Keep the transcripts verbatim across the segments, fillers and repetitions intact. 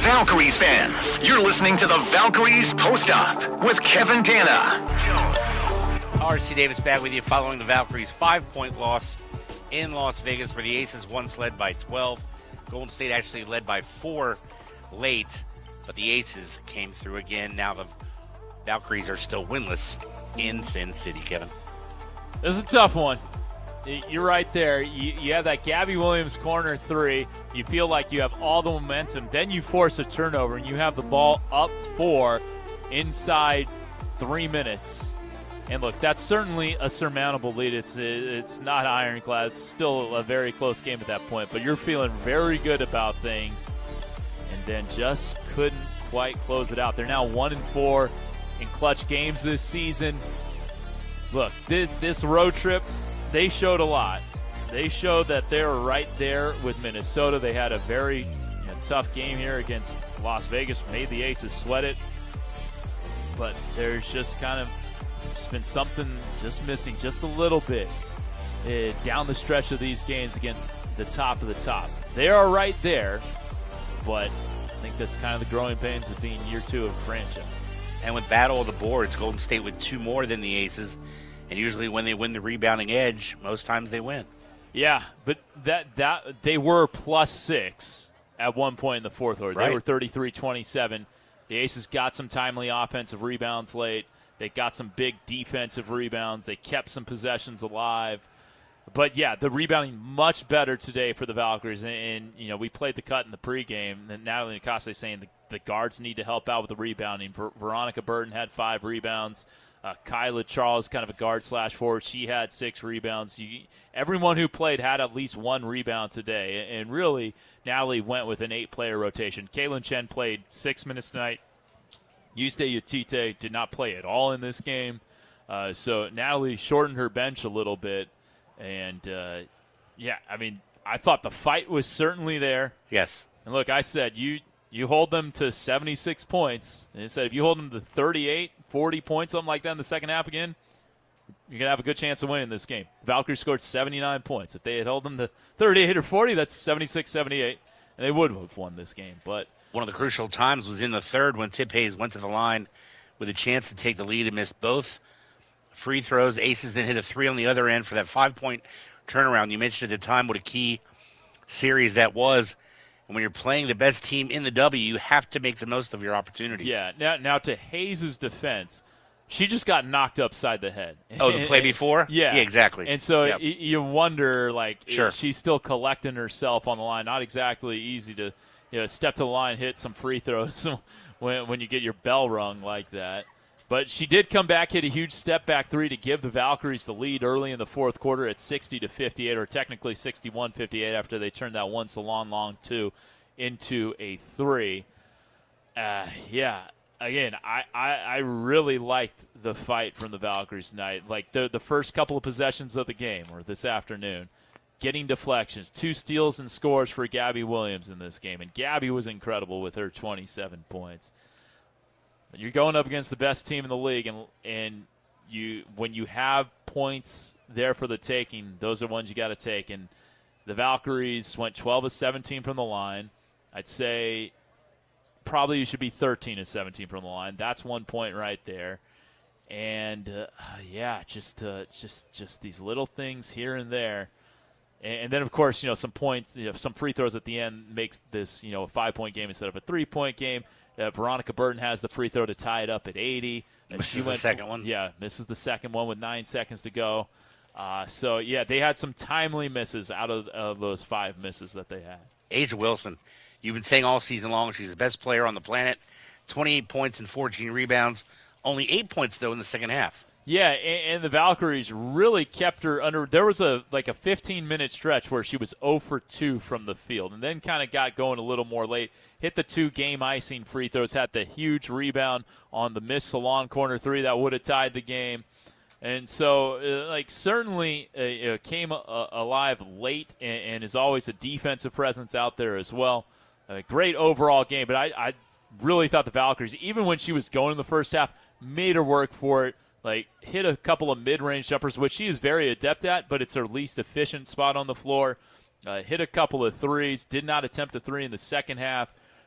Valkyries fans, you're listening to the Valkyries Post-Up with Kevin Dana. R C Davis back with you following the Valkyries' five-point loss in Las Vegas, where the Aces once led by twelve. Golden State actually led by four late, but the Aces came through again. Now the Valkyries are still winless in Sin City, Kevin. This is a tough one. You're right there. You, you have that Gabby Williams corner three. You feel like you have all the momentum. Then you force a turnover, and you have the ball up four inside three minutes. And look, that's certainly a surmountable lead. It's it's not ironclad. It's still a very close game at that point. But you're feeling very good about things, and then just couldn't quite close it out. They're now one and four in clutch games this season. Look, this road trip, they showed a lot. They showed that they were right there with Minnesota. They had a very you know, tough game here against Las Vegas, made the Aces sweat it. But there's just kind of just been something just missing just a little bit uh, down the stretch of these games against the top of the top. They are right there, but I think that's kind of the growing pains of being year two of a franchise. And with battle of the boards, Golden State with two more than the Aces. And usually when they win the rebounding edge, most times they win. Yeah, but that that they were plus six at one point in the fourth quarter. Right. They were thirty-three twenty-seven. The Aces got some timely offensive rebounds late. They got some big defensive rebounds. They kept some possessions alive. But, yeah, the rebounding much better today for the Valkyries. And, and you know, we played the cut in the pregame. And Natalie Nakaste is saying the, the guards need to help out with the rebounding. Ver- Veronica Burton had five rebounds. Uh, Kyla Charles, kind of a guard slash forward, she had six rebounds. You, everyone who played had at least one rebound today. And, and really, Natalie went with an eight-player rotation. Kaylin Chen played six minutes tonight. Yuste Yatite did not play at all in this game. Uh, so Natalie shortened her bench a little bit. And, uh, yeah, I mean, I thought the fight was certainly there. Yes. And, look, I said, you you hold them to seventy-six points. And I said, if you hold them to thirty-eight, forty points, something like that in the second half again, you're going to have a good chance of winning this game. Valkyrie scored seventy-nine points. If they had held them to thirty-eight or forty, that's seventy-six seventy-eight, and they would have won this game. But one of the crucial times was in the third when Tip Hayes went to the line with a chance to take the lead and missed both free throws. Aces then hit a three on the other end for that five-point turnaround. You mentioned at the time what a key series that was. And when you're playing the best team in the W, you have to make the most of your opportunities. Yeah. Now, now to Hayes' defense, she just got knocked upside the head. Oh, the play before? Yeah. Yeah, exactly. And so yep. y- you wonder, like, sure. she's still collecting herself on the line. Not exactly easy to, you know, step to the line, hit some free throws when when you get your bell rung like that. But she did come back, hit a huge step-back three to give the Valkyries the lead early in the fourth quarter at sixty to fifty-eight, or technically sixty-one fifty-eight after they turned that one salon long two into a three. Uh, yeah, again, I, I, I really liked the fight from the Valkyries tonight. Like the the first couple of possessions of the game, or this afternoon, getting deflections, two steals and scores for Gabby Williams in this game. And Gabby was incredible with her twenty-seven points. You're going up against the best team in the league, and and you when you have points there for the taking, those are ones you got to take. And the Valkyries went twelve of seventeen from the line. I'd say probably you should be thirteen of seventeen from the line. That's one point right there. And uh, yeah, just uh, just just these little things here and there. And, and then of course, you know, some points, you know, some free throws at the end makes this, you know, a five-point game instead of a three-point game. Uh, Veronica Burton has the free throw to tie it up at eighty. And misses she went, the second one. Yeah, misses the second one with nine seconds to go. Uh, so, yeah, they had some timely misses out of, of those five misses that they had. A'ja Wilson, you've been saying all season long she's the best player on the planet. twenty-eight points and fourteen rebounds. Only eight points, though, in the second half. Yeah, and, and the Valkyries really kept her under. There was a like a fifteen-minute stretch where she was zero for two from the field, and then kind of got going a little more late. Hit the two game-icing free throws, had the huge rebound on the missed salon corner three that would have tied the game. And so, uh, like, certainly uh, uh, came uh, alive late and, and is always a defensive presence out there as well. A great overall game, but I, I really thought the Valkyries, even when she was going in the first half, made her work for it. Like, hit a couple of mid-range jumpers, which she is very adept at, but it's her least efficient spot on the floor. Uh, hit a couple of threes, did not attempt a three in the second half.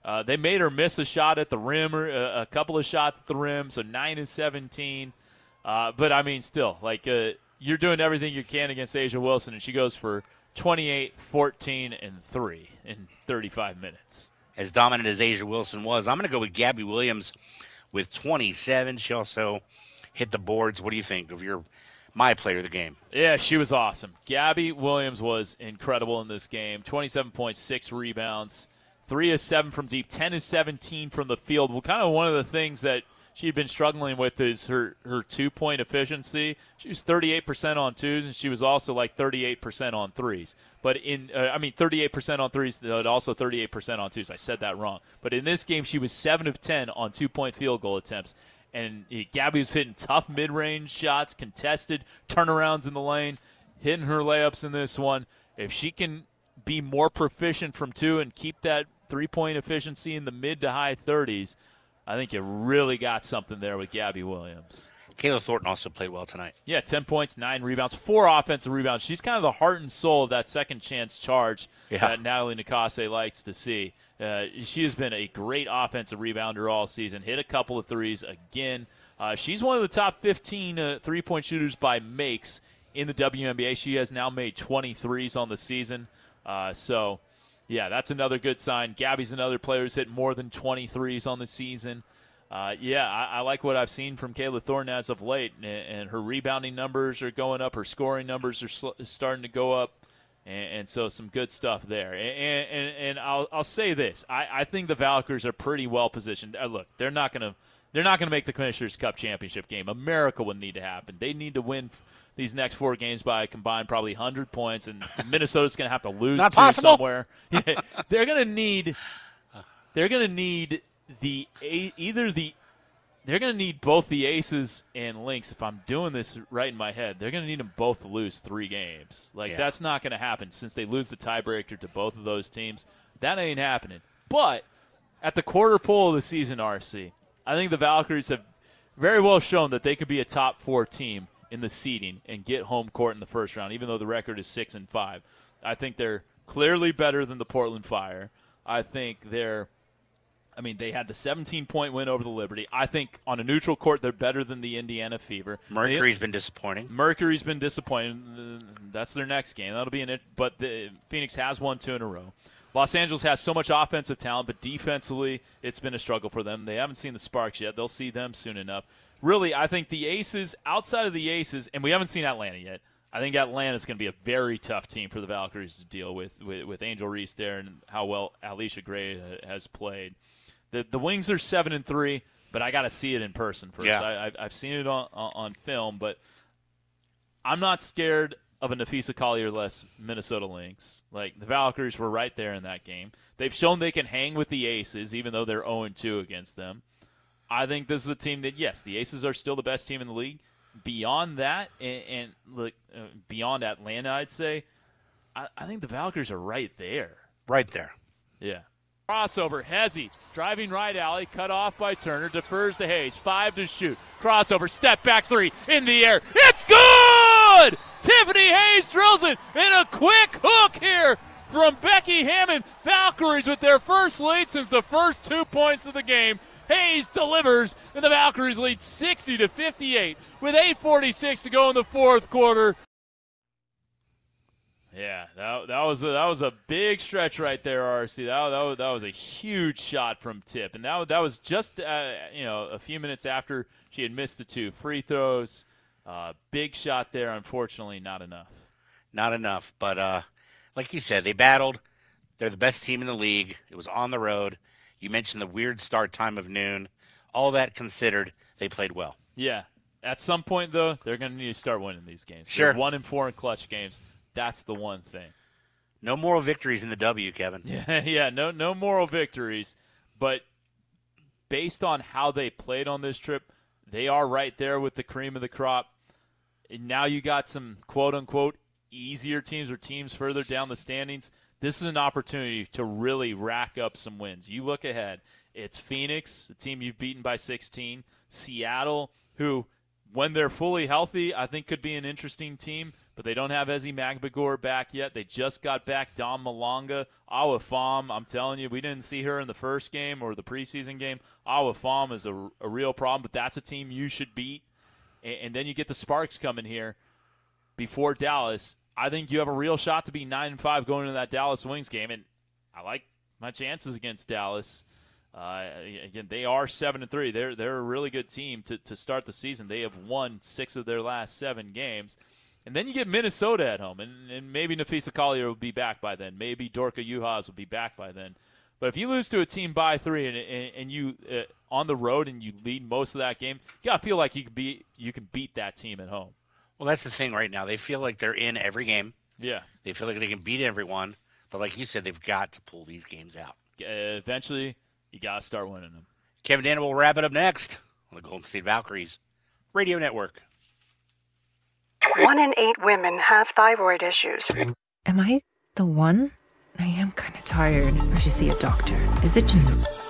Uh, they made her miss a shot at the rim or uh, a couple of shots at the rim, so nine and seventeen. Uh, but, I mean, still, like, uh, you're doing everything you can against A'ja Wilson, and she goes for twenty-eight, fourteen, and three in thirty-five minutes. As dominant as A'ja Wilson was, I'm going to go with Gabby Williams with twenty-seven. She also hit the boards. What do you think of your my player of the game? Yeah, she was awesome. Gabby Williams was incredible in this game. twenty-seven point six rebounds, three of seven from deep, ten of seventeen from the field. Well, kind of one of the things that she'd been struggling with is her, her two-point efficiency. She was thirty-eight percent on twos, and she was also like thirty-eight percent on threes. But in, uh, I mean, thirty-eight percent on threes, but also thirty-eight percent on twos. I said that wrong. But in this game, she was seven of ten on two-point field goal attempts. And Gabby was hitting tough mid-range shots, contested turnarounds in the lane, hitting her layups in this one. If she can be more proficient from two and keep that three-point efficiency in the mid to high thirties, I think you really got something there with Gabby Williams. Kayla Thornton also played well tonight. Yeah, ten points, nine rebounds, four offensive rebounds. She's kind of the heart and soul of that second chance charge yeah. that Natalie Nakase likes to see. Uh, she has been a great offensive rebounder all season. Hit a couple of threes again. Uh, she's one of the top fifteen uh, three-point shooters by makes in the W N B A. She has now made twenty threes on the season. Uh, so, yeah, that's another good sign. Gabby's another player who's hit more than twenty threes on the season. Uh, yeah, I, I like what I've seen from Kayla Thornton as of late, and, and her rebounding numbers are going up. Her scoring numbers are sl- starting to go up. And, and so some good stuff there. And and, and I'll I'll say this: I, I think the Valkyries are pretty well positioned. Uh, look, they're not gonna they're not gonna make the Commissioner's Cup championship game. America would need to happen. They need to win f- these next four games by a combined probably one hundred points, and Minnesota's gonna have to lose not two possible. somewhere. they're gonna need they're gonna need the either the They're going to need both the Aces and Lynx. If I'm doing this right in my head, they're going to need them both to lose three games. Like, yeah. that's not going to happen since they lose the tiebreaker to both of those teams. That ain't happening. But at the quarter pole of the season, R C, I think the Valkyries have very well shown that they could be a top four team in the seeding and get home court in the first round, even though the record is six and five. I think they're clearly better than the Portland Fire. I think they're I mean, they had the seventeen-point win over the Liberty. I think on a neutral court, they're better than the Indiana Fever. Mercury's been disappointing. Mercury's been disappointing. That's their next game. That'll be in it. But the, Phoenix has won two in a row. Los Angeles has so much offensive talent, but defensively, it's been a struggle for them. They haven't seen the sparks yet. They'll see them soon enough. Really, I think the Aces, outside of the Aces, and we haven't seen Atlanta yet, I think Atlanta's going to be a very tough team for the Valkyries to deal with, with, with Angel Reese there and how well Alicia Gray has played. The the Wings are seven and three, but I got to see it in person first. Yeah. I, I, I've seen it on, on on film, but I'm not scared of a Nafisa Collier-less Minnesota Lynx. Like, the Valkyries were right there in that game. They've shown they can hang with the Aces, even though they're oh and two against them. I think this is a team that, yes, the Aces are still the best team in the league. Beyond that, and, and look, uh, beyond Atlanta, I'd say, I, I think the Valkyries are right there. Right there. Yeah. Crossover, Hezzy, driving right alley, cut off by Turner, defers to Hayes, five to shoot. Crossover, step back three, in the air, it's good! Tiffany Hayes drills it, and a quick hook here from Becky Hammond. Valkyries with their first lead since the first two points of the game. Hayes delivers, and the Valkyries lead sixty to fifty-eight with eight forty-six to go in the fourth quarter. Yeah, that, that was a, that was a big stretch right there, R C. That, that, was, that was a huge shot from Tip, and that, that was just uh, you know a few minutes after she had missed the two free throws. Uh, big shot there, unfortunately, not enough. Not enough, but uh, like you said, they battled. They're the best team in the league. It was on the road. You mentioned the weird start time of noon. All that considered, they played well. Yeah. At some point, though, they're going to need to start winning these games. Sure. They're one and four in clutch games. That's the one thing. No moral victories in the W, Kevin. Yeah, yeah, no, no moral victories. But based on how they played on this trip, they are right there with the cream of the crop. And now you got some quote-unquote easier teams or teams further down the standings. This is an opportunity to really rack up some wins. You look ahead. It's Phoenix, the team you've beaten by sixteen. Seattle, who, when they're fully healthy, I think could be an interesting team. but they don't have Ezi Magbagor back yet. They just got back Dom Malonga. Awa Fam, I'm telling you, we didn't see her in the first game or the preseason game. Awa Fam is a, a real problem, but that's a team you should beat. And, and then you get the Sparks coming here before Dallas. I think you have a real shot to be nine and five going into that Dallas Wings game, and I like my chances against Dallas. Uh, again, they are seven and three. They're they're a really good team to, to start the season. They have won six of their last seven games, and then you get Minnesota at home, and, and maybe Nafisa Collier will be back by then. Maybe Dorka Juhas will be back by then. But if you lose to a team by three and and, and you uh, on the road and you lead most of that game, you gotta feel like you can be you can beat that team at home. Well, that's the thing right now. They feel like they're in every game. Yeah, they feel like they can beat everyone. But like you said, they've got to pull these games out. Uh, eventually. You got to start winning them. Kevin Dana will wrap it up next on the Golden State Valkyries Radio Network. One in eight women have thyroid issues. Am I the one? I am kind of tired. I should see a doctor. Is it Janine?